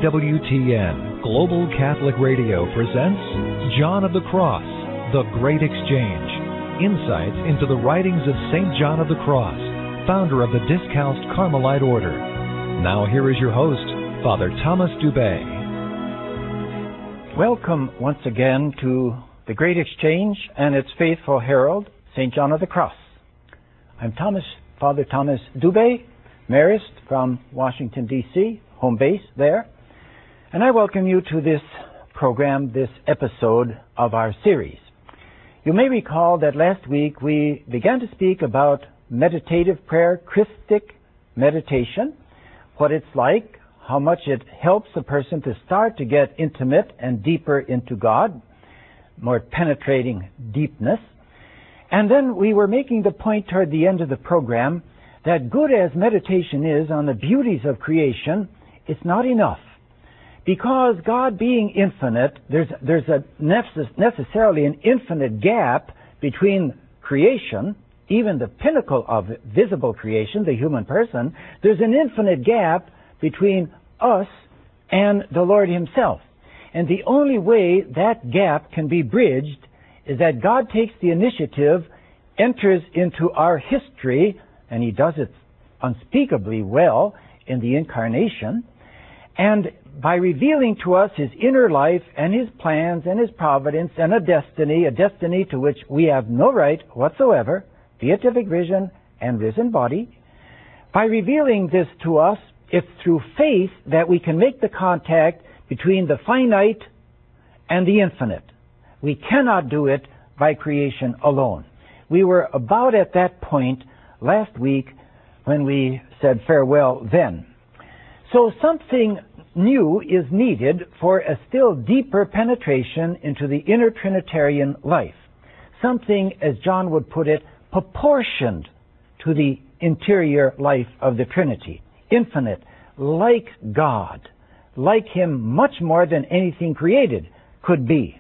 EWTN Global Catholic Radio presents John of the Cross, The Great Exchange. Insights into the writings of St. John of the Cross, founder of the Discalced Carmelite Order. Now here is your host, Father Thomas Dubay. Welcome once again to The Great Exchange and its faithful herald, St. John of the Cross. I'm Father Thomas Dubay, Marist from Washington, D.C., home base there. And I welcome you to this program, this episode of our series. You may recall that last week we began to speak about meditative prayer, Christic meditation, what it's like, how much it helps a person to start to get intimate and deeper into God, more penetrating deepness. And then we were making the point toward the end of the program that good as meditation is on the beauties of creation, it's not enough. Because God being infinite, there's necessarily an infinite gap between creation, even the pinnacle of visible creation, the human person. There's an infinite gap between us and the Lord Himself. And the only way that gap can be bridged is that God takes the initiative, enters into our history, and He does it unspeakably well in the Incarnation, and by revealing to us His inner life and His plans and His providence and a destiny to which we have no right whatsoever, beatific vision and risen body, by revealing this to us, it's through faith that we can make the contact between the finite and the infinite. We cannot do it by creation alone. We were about at that point last week when we said farewell then. So something new is needed for a still deeper penetration into the inner Trinitarian life. Something, as John would put it, proportioned to the interior life of the Trinity. Infinite, like God, like Him much more than anything created could be.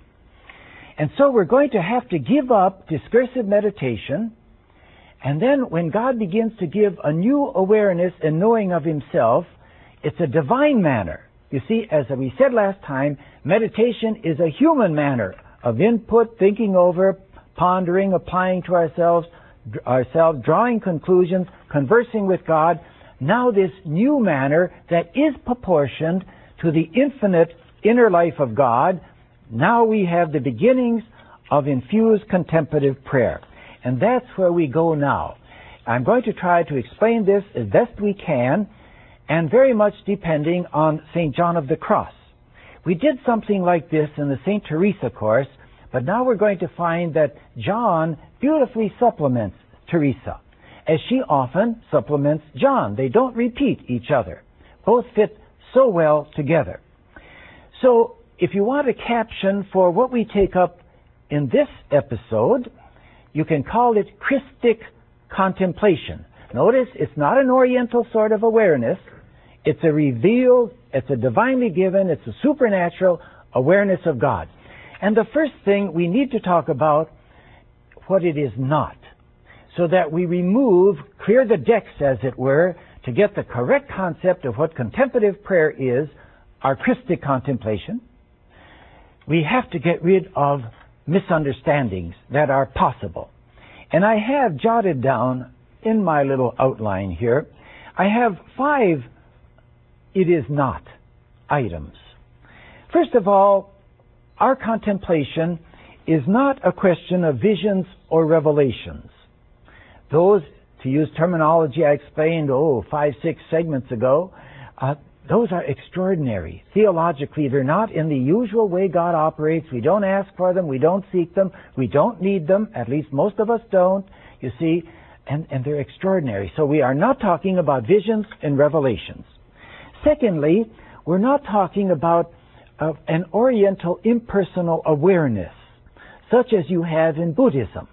And so we're going to have to give up discursive meditation, and then when God begins to give a new awareness and knowing of Himself, it's a divine manner. You see, as we said last time, meditation is a human manner of input, thinking over, pondering, applying to ourselves, drawing conclusions, conversing with God. Now this new manner that is proportioned to the infinite inner life of God, now we have the beginnings of infused contemplative prayer. And that's where we go now. I'm going to try to explain this as best we can, and very much depending on St. John of the Cross. We did something like this in the St. Teresa course, but now we're going to find that John beautifully supplements Teresa, as she often supplements John. They don't repeat each other. Both fit so well together. So, if you want a caption for what we take up in this episode, you can call it Christic contemplation. Notice it's not an Oriental sort of awareness. It's a revealed, it's a divinely given, it's a supernatural awareness of God. And the first thing we need to talk about what it is not, so that we clear the decks, as it were, to get the correct concept of what contemplative prayer is, our Christic contemplation. We have to get rid of misunderstandings that are possible. And I have jotted down in my little outline here, I have 5 it is not items. First of all, our contemplation is not a question of visions or revelations. Those, to use terminology I explained, 5, 6 segments ago, those are extraordinary. Theologically, they're not in the usual way God operates. We don't ask for them. We don't seek them. We don't need them. At least most of us don't, you see. And they're extraordinary. So we are not talking about visions and revelations. Secondly, we're not talking about an Oriental impersonal awareness, such as you have in Buddhism.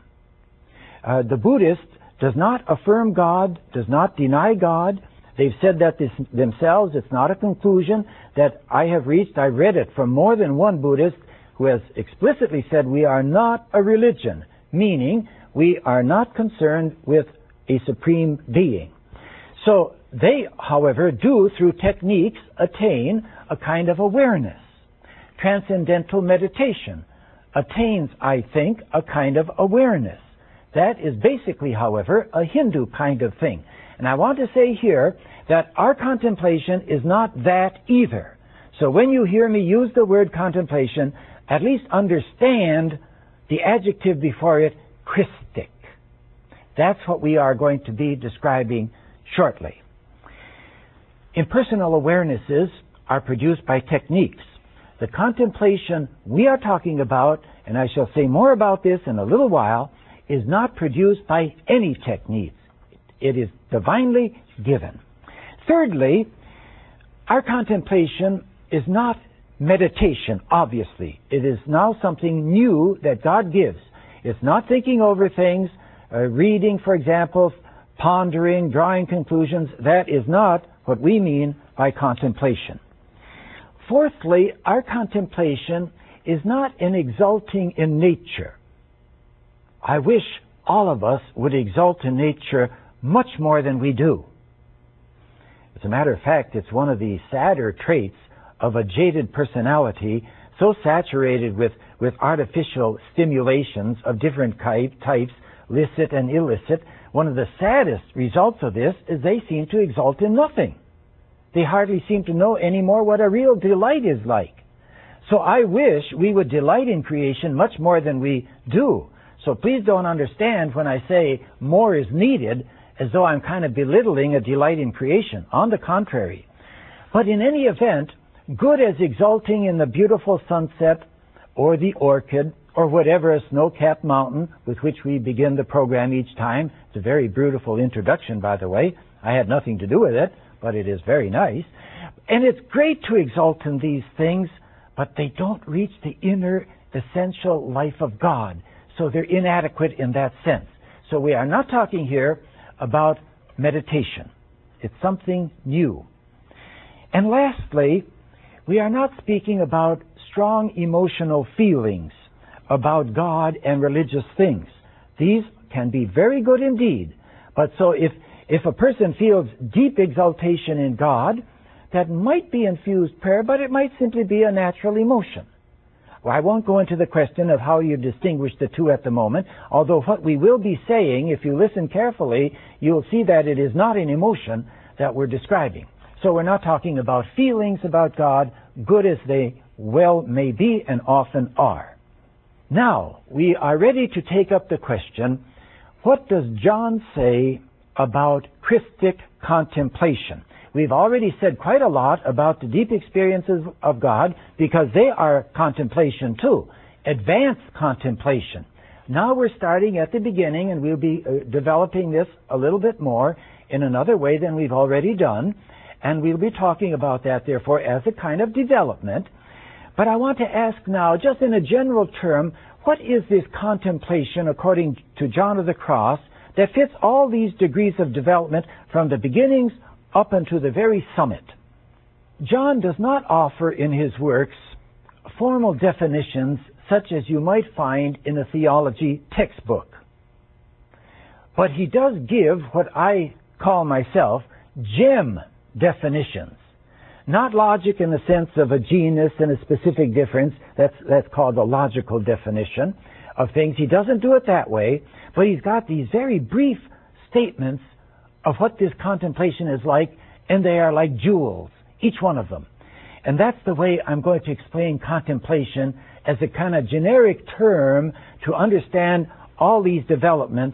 The Buddhist does not affirm God, does not deny God. They've said that themselves. It's not a conclusion that I have reached. I read it from more than one Buddhist who has explicitly said we are not a religion, meaning we are not concerned with a supreme being. So They, however, do, through techniques, attain a kind of awareness. Transcendental meditation attains, I think, a kind of awareness. That is basically, however, a Hindu kind of thing. And I want to say here that our contemplation is not that either. So when you hear me use the word contemplation, at least understand the adjective before it, Christic. That's what we are going to be describing shortly. Impersonal awarenesses are produced by techniques. The contemplation we are talking about, and I shall say more about this in a little while, is not produced by any techniques. It is divinely given. Thirdly, our contemplation is not meditation, obviously. It is now something new that God gives. It's not thinking over things, reading, for example, pondering, drawing conclusions. That is not what we mean by contemplation. Fourthly, our contemplation is not an exulting in nature. I wish all of us would exult in nature much more than we do. As a matter of fact, it's one of the sadder traits of a jaded personality, so saturated with artificial stimulations of different types, licit and illicit. One of the saddest results of this is they seem to exult in nothing. They hardly seem to know anymore what a real delight is like. So I wish we would delight in creation much more than we do. So please don't understand when I say more is needed as though I'm kind of belittling a delight in creation. On the contrary. But in any event, good as exulting in the beautiful sunset or the orchid or whatever, a snow-capped mountain with which we begin the program each time. It's a very beautiful introduction, by the way. I had nothing to do with it, but it is very nice. And it's great to exult in these things, but they don't reach the inner, essential life of God. So they're inadequate in that sense. So we are not talking here about meditation. It's something new. And lastly, we are not speaking about strong emotional feelings about God and religious things. These can be very good indeed. But so if a person feels deep exaltation in God, that might be infused prayer, but it might simply be a natural emotion. Well, I won't go into the question of how you distinguish the two at the moment, although what we will be saying, if you listen carefully, you'll see that it is not an emotion that we're describing. So we're not talking about feelings about God, good as they well may be and often are. Now, we are ready to take up the question, what does John say about Christic contemplation? We've already said quite a lot about the deep experiences of God because they are contemplation too, advanced contemplation. Now we're starting at the beginning, and we'll be developing this a little bit more in another way than we've already done, and we'll be talking about that, therefore, as a kind of development. But I want to ask now, just in a general term, what is this contemplation, according to John of the Cross, that fits all these degrees of development from the beginnings up unto the very summit? John does not offer in his works formal definitions such as you might find in a theology textbook. But he does give what I call myself gem definitions. Not logic in the sense of a genus and a specific difference. That's called a logical definition of things. He doesn't do it that way, but he's got these very brief statements of what this contemplation is like, and they are like jewels, each one of them. And that's the way I'm going to explain contemplation as a kind of generic term to understand all these developments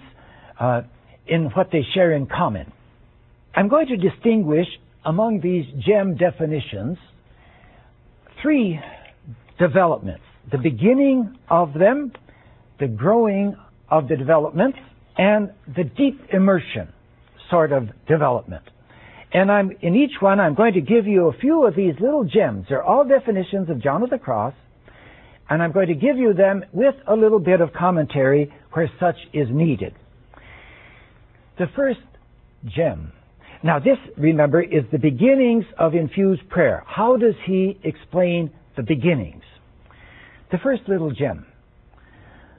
in what they share in common. I'm going to distinguish among these gem definitions three developments. The beginning of them, the growing of the developments, and the deep immersion sort of development. And in each one, I'm going to give you a few of these little gems. They're all definitions of John of the Cross, and I'm going to give you them with a little bit of commentary where such is needed. The first gem. Now this, remember, is the beginnings of infused prayer. How does he explain the beginnings? The first little gem.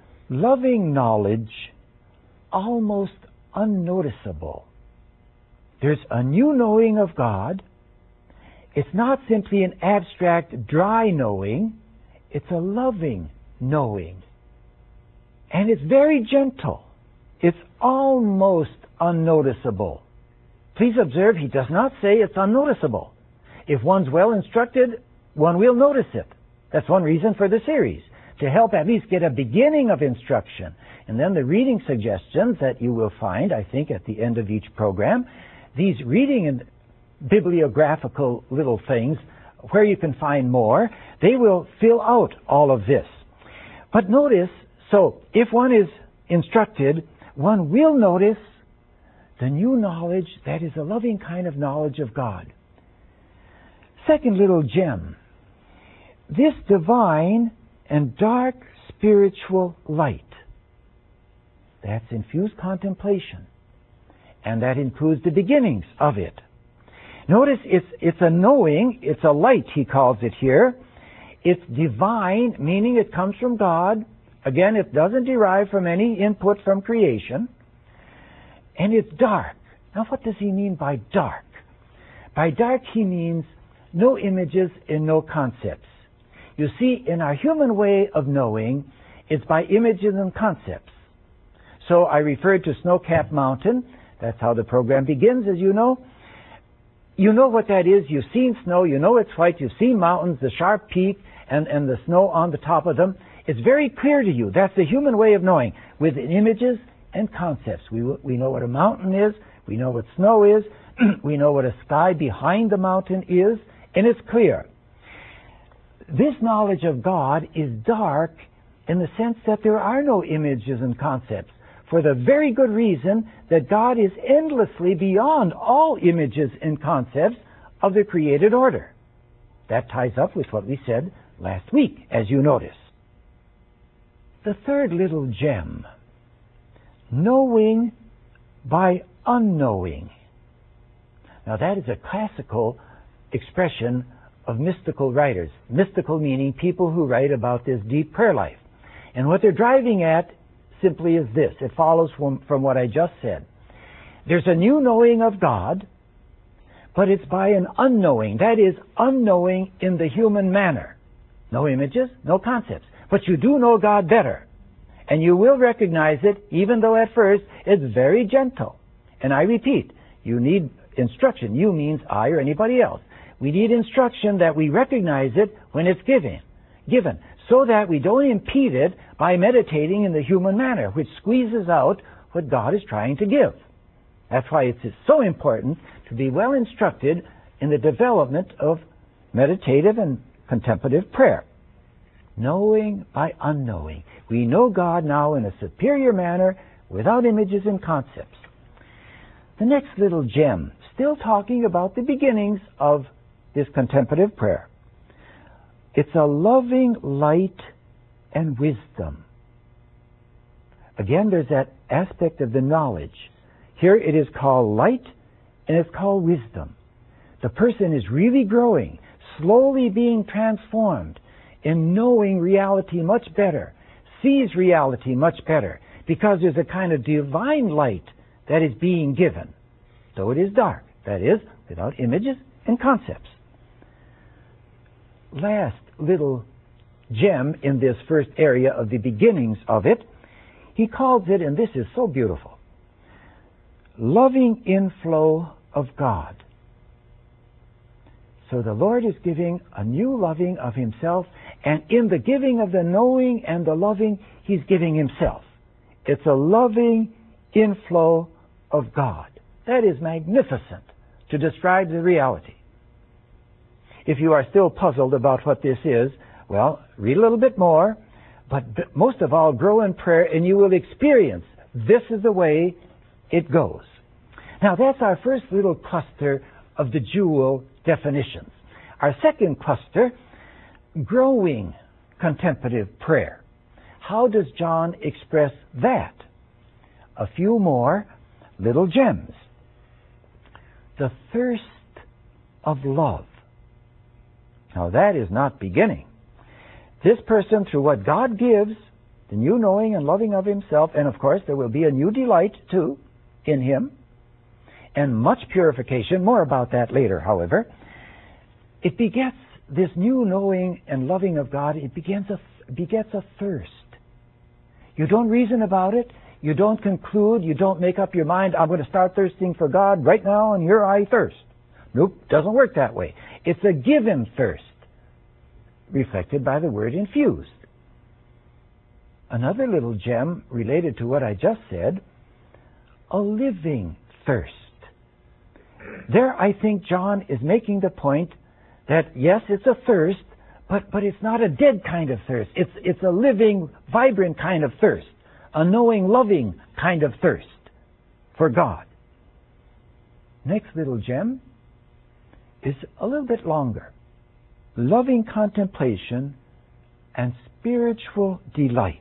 Loving knowledge, almost unnoticeable. There's a new knowing of God. It's not simply an abstract, dry knowing. It's a loving knowing. And it's very gentle. It's almost unnoticeable. Please observe, he does not say it's unnoticeable. If one's well instructed, one will notice it. That's one reason for the series, to help at least get a beginning of instruction. And then the reading suggestions that you will find, I think, at the end of each program. These reading and bibliographical little things, where you can find more, they will fill out all of this. But notice, so if one is instructed, one will notice the new knowledge that is a loving kind of knowledge of God. Second little gem. This divine and dark spiritual light. That's infused contemplation. And that includes the beginnings of it. Notice it's a knowing, it's a light, he calls it here. It's divine, meaning it comes from God. Again, it doesn't derive from any input from creation. And it's dark. Now, what does he mean by dark? By dark, he means no images and no concepts. You see, in our human way of knowing, it's by images and concepts. So I referred to Snow-Capped Mountain. That's how the program begins, as you know. You know what that is. You've seen snow. You know it's white. You've seen mountains, the sharp peak, and the snow on the top of them. It's very clear to you. That's the human way of knowing, with images and concepts. We know what a mountain is. We know what snow is. We know what a sky behind the mountain is. And it's clear. This knowledge of God is dark in the sense that there are no images and concepts, for the very good reason that God is endlessly beyond all images and concepts of the created order. That ties up with what we said last week, as you notice. The third little gem, knowing by unknowing. Now that is a classical expression of mystical writers. Mystical meaning people who write about this deep prayer life. And what they're driving at simply is this. It follows from what I just said. There's a new knowing of God, but it's by an unknowing. That is, unknowing in the human manner. No images, no concepts. But you do know God better. And you will recognize it, even though at first it's very gentle. And I repeat, you need instruction. You means I or anybody else. We need instruction that we recognize it when it's given, so that we don't impede it by meditating in the human manner, which squeezes out what God is trying to give. That's why it's so important to be well instructed in the development of meditative and contemplative prayer. Knowing by unknowing. We know God now in a superior manner without images and concepts. The next little gem, still talking about the beginnings of this contemplative prayer. It's a loving light and wisdom. Again, there's that aspect of the knowledge. Here it is called light and it's called wisdom. The person is really growing, slowly being transformed in knowing reality much better, sees reality much better, because there's a kind of divine light that is being given, though it is dark. That is, without images and concepts. Last little gem in this first area of the beginnings of it, he calls it, and this is so beautiful, loving inflow of God. So the Lord is giving a new loving of Himself, and in the giving of the knowing and the loving, He's giving Himself. It's a loving inflow of God. That is magnificent to describe the reality. If you are still puzzled about what this is, well, read a little bit more, but most of all, grow in prayer and you will experience this is the way it goes. Now, that's our first little cluster of the jewel definitions. Our second cluster, growing contemplative prayer. How does John express that? A few more little gems. The thirst of love. Now that is not beginning. This person, through what God gives, the new knowing and loving of Himself, and of course there will be a new delight too in Him, and much purification. More about that later, however. It begets this new knowing and loving of God. It begets a thirst. You don't reason about it. You don't conclude. You don't make up your mind, I'm going to start thirsting for God right now, and here I thirst. Nope, doesn't work that way. It's a given thirst, reflected by the word infused. Another little gem related to what I just said, a living thirst. There, I think John is making the point that, yes, it's a thirst, but it's not a dead kind of thirst. It's a living, vibrant kind of thirst, a knowing, loving kind of thirst for God. Next little gem is a little bit longer. Loving contemplation and spiritual delight.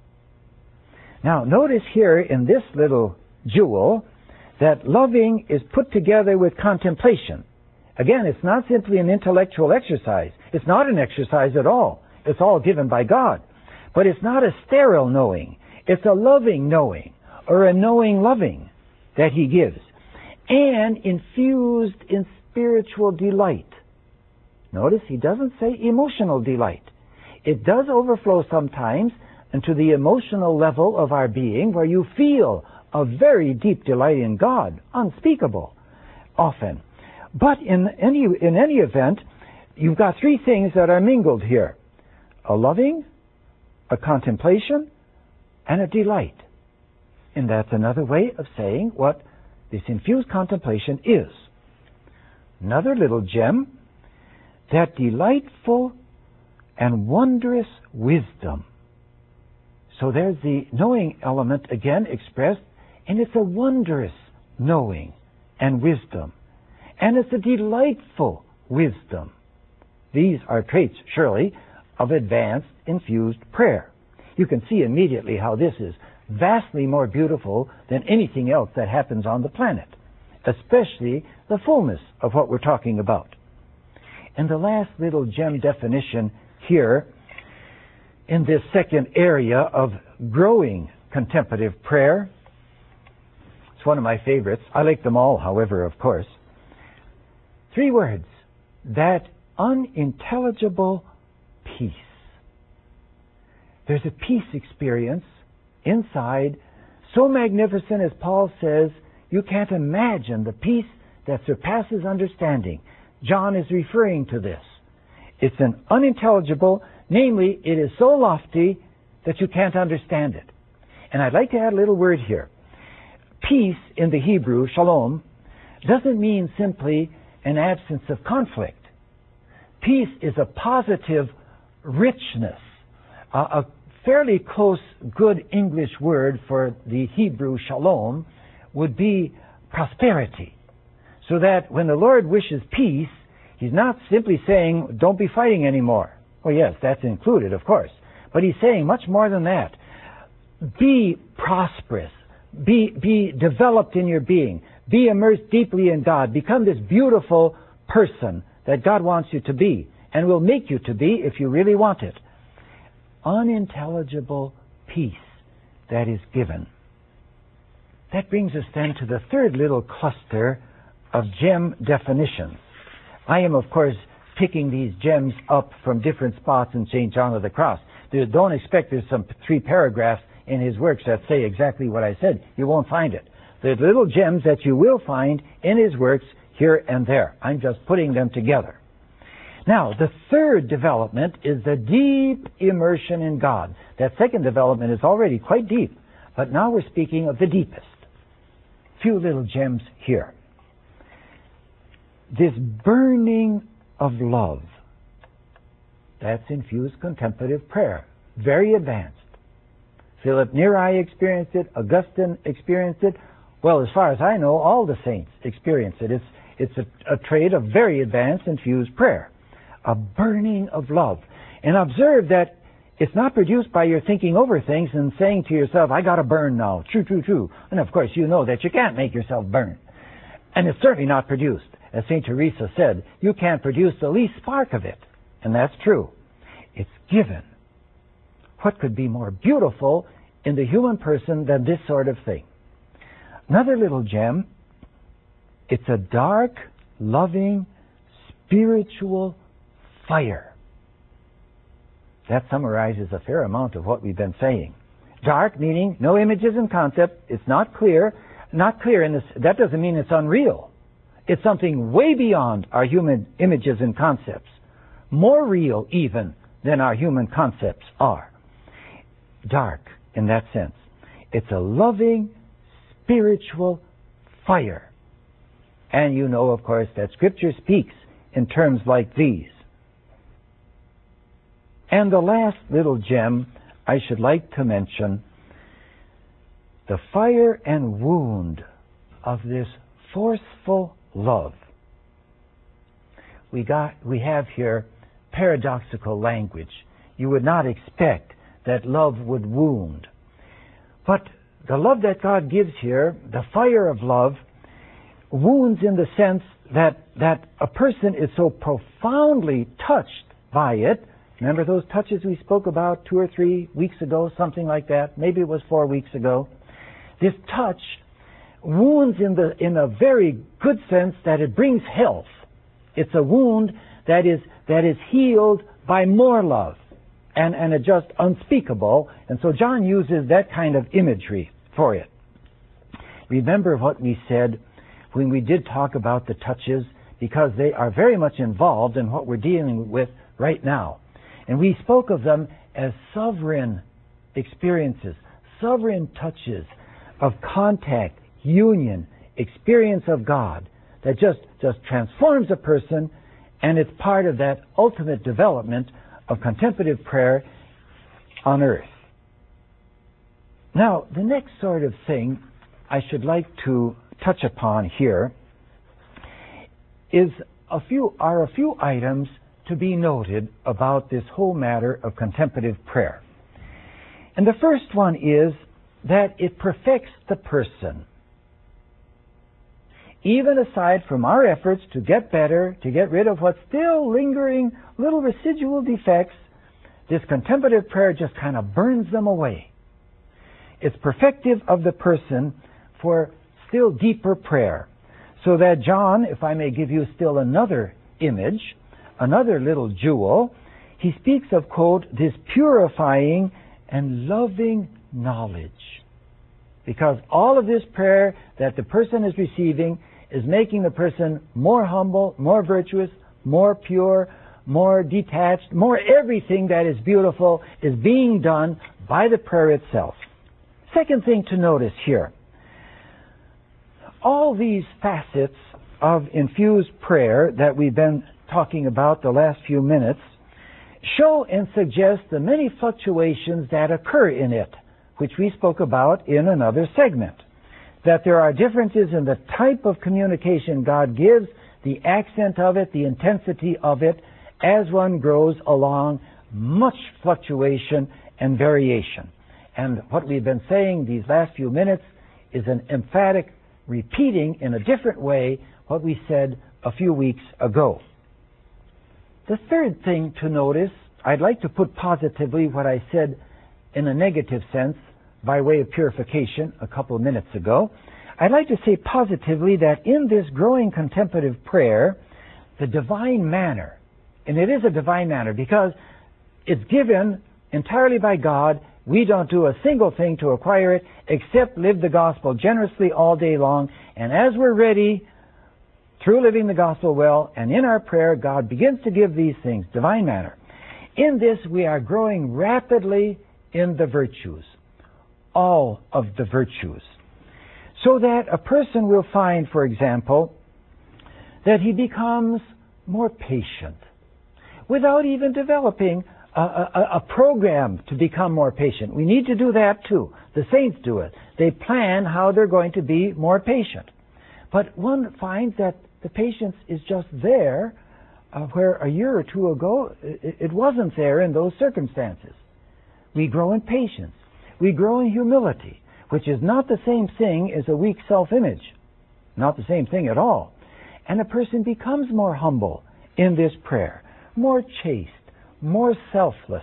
Now, notice here in this little jewel that loving is put together with contemplation. Again, it's not simply an intellectual exercise. It's not an exercise at all. It's all given by God. But it's not a sterile knowing. It's a loving knowing, or a knowing loving that He gives. And infused in spiritual delight. Notice He doesn't say emotional delight. It does overflow sometimes into the emotional level of our being, where you feel a very deep delight in God, unspeakable, often. But in any event, you've got three things that are mingled here: a loving, a contemplation, and a delight. And that's another way of saying what this infused contemplation is. Another little gem, that delightful and wondrous wisdom. So there's the knowing element again expressed, and it's a wondrous knowing and wisdom. And it's a delightful wisdom. These are traits, surely, of advanced infused prayer. You can see immediately how this is vastly more beautiful than anything else that happens on the planet, especially the fullness of what we're talking about. And the last little gem definition here in this second area of growing contemplative prayer, it's one of my favorites. I like them all, however, of course. 3 words: that unintelligible peace. There's a peace experience inside so magnificent, as Paul says, you can't imagine the peace that surpasses understanding. John is referring to this. It's an unintelligible, namely, it is so lofty that you can't understand it. And I'd like to add a little word here. Peace in the Hebrew, shalom, doesn't mean simply an absence of conflict. Peace is a positive richness. A fairly close, good English word for the Hebrew shalom would be prosperity. So that when the Lord wishes peace, He's not simply saying, don't be fighting anymore. Well, yes, that's included, of course. But He's saying much more than that. Be prosperous. Be developed in your being. Be immersed deeply in God. Become this beautiful person that God wants you to be and will make you to be if you really want it. Unintelligible peace that is given. That brings us then to the third little cluster of gem definitions. I am, of course, picking these gems up from different spots in St. John of the Cross. Don't expect there's some 3 paragraphs in his works that say exactly what I said. You won't find it. There's little gems that you will find in his works here and there. I'm just putting them together. Now, the third development is the deep immersion in God. That second development is already quite deep, but now we're speaking of the deepest. Few little gems here. This burning of love. That's infused contemplative prayer. Very advanced. Philip Neri experienced it. Augustine experienced it. Well, as far as I know, all the saints experience it. It's a trait of very advanced infused prayer. A burning of love. And observe that it's not produced by your thinking over things and saying to yourself, I got to burn now. True. And of course you know that you can't make yourself burn. And it's certainly not produced. As St. Teresa said, you can't produce the least spark of it. And that's true. It's given. What could be more beautiful in the human person than this sort of thing? Another little gem, It's a dark, loving, spiritual fire. That summarizes a fair amount of what we've been saying. Dark meaning no images and concept. It's not clear. Not clear in this. That doesn't mean it's unreal. It's something way beyond our human images and concepts. More real even than our human concepts are. Dark in that sense. It's a loving, spiritual fire. And you know, of course, that Scripture speaks in terms like these. And the last little gem I should like to mention, the fire and wound of this forceful love. We have here paradoxical language. You would not expect that love would wound. But the love that God gives here, the fire of love, wounds in the sense that a person is so profoundly touched by it. Remember those touches we spoke about 2 or 3 weeks ago, something like that? Maybe it was 4 weeks ago. This touch wounds in a very good sense that it brings health. It's a wound that is healed by more love and it's just unspeakable. And so John uses that kind of imagery for it. Remember what we said when we did talk about the touches, because they are very much involved in what we're dealing with right now. And we spoke of them as sovereign experiences, sovereign touches of contact, union, experience of God that just transforms a person, and it's part of that ultimate development of contemplative prayer on earth. Now, the next sort of thing I should like to touch upon here are a few items to be noted about this whole matter of contemplative prayer. And the first one is that it perfects the person. Even aside from our efforts to get better, to get rid of what's still lingering, little residual defects, this contemplative prayer just kind of burns them away. It's perfective of the person for still deeper prayer. So that John, if I may give you still another image, another little jewel, he speaks of, quote, this purifying and loving knowledge. Because all of this prayer that the person is receiving is making the person more humble, more virtuous, more pure, more detached, more everything that is beautiful is being done by the prayer itself. Second thing to notice here, all these facets of infused prayer that we've been talking about the last few minutes show and suggest the many fluctuations that occur in it, which we spoke about in another segment. That there are differences in the type of communication God gives, the accent of it, the intensity of it, as one grows along, much fluctuation and variation. And what we've been saying these last few minutes is an emphatic repeating in a different way what we said a few weeks ago. The third thing to notice, I'd like to put positively what I said in a negative sense by way of purification a couple of minutes ago. I'd like to say positively that in this growing contemplative prayer, the divine manner, and it is a divine manner because it's given entirely by God. We don't do a single thing to acquire it except live the gospel generously all day long. And as we're ready, through living the gospel well, and in our prayer, God begins to give these things, divine manner. In this, we are growing rapidly in the virtues, all of the virtues. So that a person will find, for example, that he becomes more patient without even developing a program to become more patient. We need to do that too. The saints do it. They plan how they're going to be more patient. But one finds that the patience is just there where a year or two ago it wasn't there in those circumstances. We grow in patience. We grow in humility, which is not the same thing as a weak self-image. Not the same thing at all. And a person becomes more humble in this prayer, more chaste, more selfless,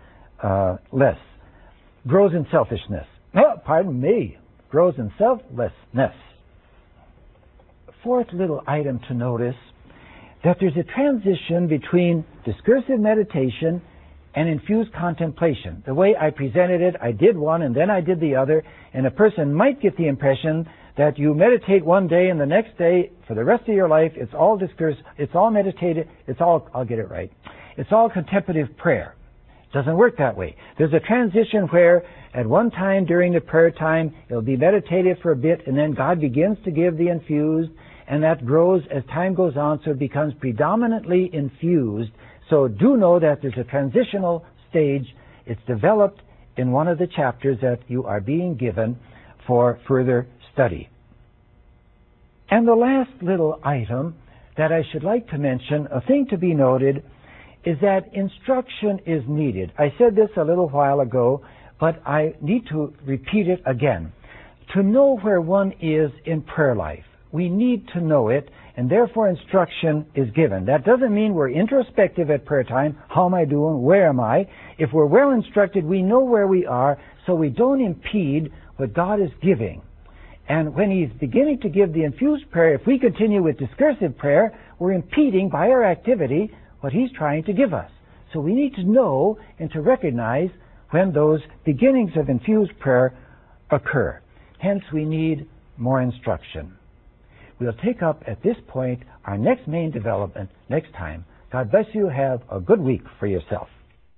less, grows in selfishness. Grows in selflessness. fourth little item to notice, that there's a transition between discursive meditation and infused contemplation. The way I presented it, I did one and then I did the other, and a person might get the impression that you meditate one day and the next day, for the rest of your life, it's all it's all meditative, I'll get it right, it's all contemplative prayer. It doesn't work that way. There's a transition where at one time during the prayer time, it'll be meditative for a bit, and then God begins to give the infused, and that grows as time goes on, so it becomes predominantly infused. So do know that there's a transitional stage. It's developed in one of the chapters that you are being given for further study. And the last little item that I should like to mention, a thing to be noted, is that instruction is needed. I said this a little while ago, but I need to repeat it again. To know where one is in prayer life, we need to know it, and therefore instruction is given. That doesn't mean we're introspective at prayer time. How am I doing? Where am I? If we're well instructed, we know where we are, so we don't impede what God is giving. And when He's beginning to give the infused prayer, if we continue with discursive prayer, we're impeding by our activity what He's trying to give us. So we need to know and to recognize when those beginnings of infused prayer occur. Hence, we need more instruction. We'll take up at this point our next main development next time. God bless you. Have a good week for yourself.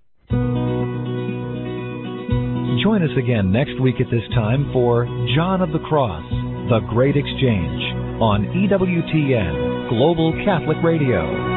Join us again next week at this time for John of the Cross, The Great Exchange, on EWTN, Global Catholic Radio.